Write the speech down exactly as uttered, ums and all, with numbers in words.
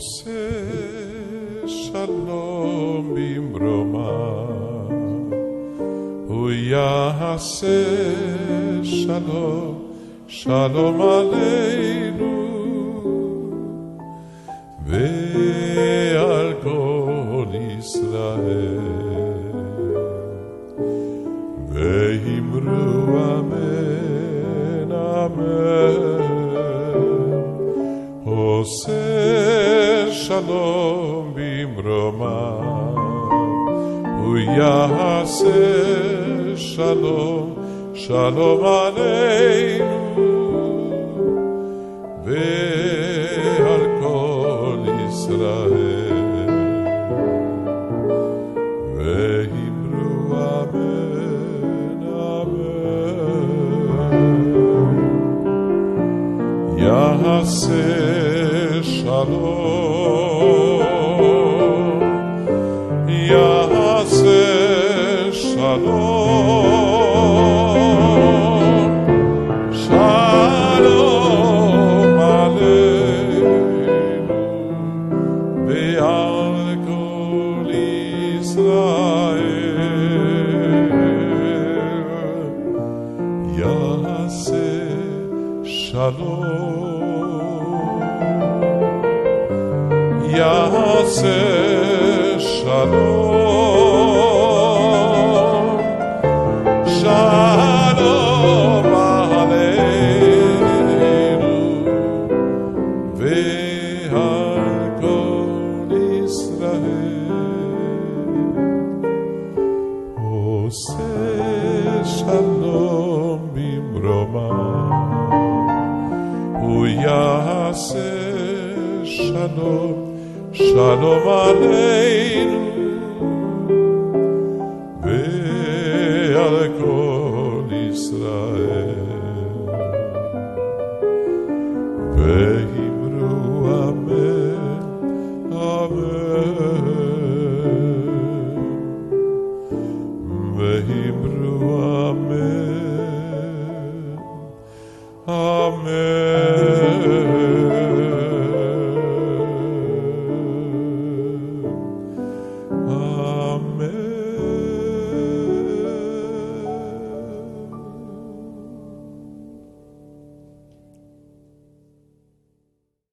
עושה שלום במרומה, הוא יעשה שלום, שלום עלינו ועל כל ישראל, ואמרו אמן אמן. עושה שלום במרומה, הוא יעשה שלום, שלום עלינו ועל כל ישראל, ואמרו אמן אמן. יעשה שלום, יעשה שלום, שלום עלינו ועל כל ישראל, יעשה שלום, יעשה שלום, שלום עלינו ועל כל ישראל, עושה שלום במרומה, הוא יעשה שלום, שלום עלינו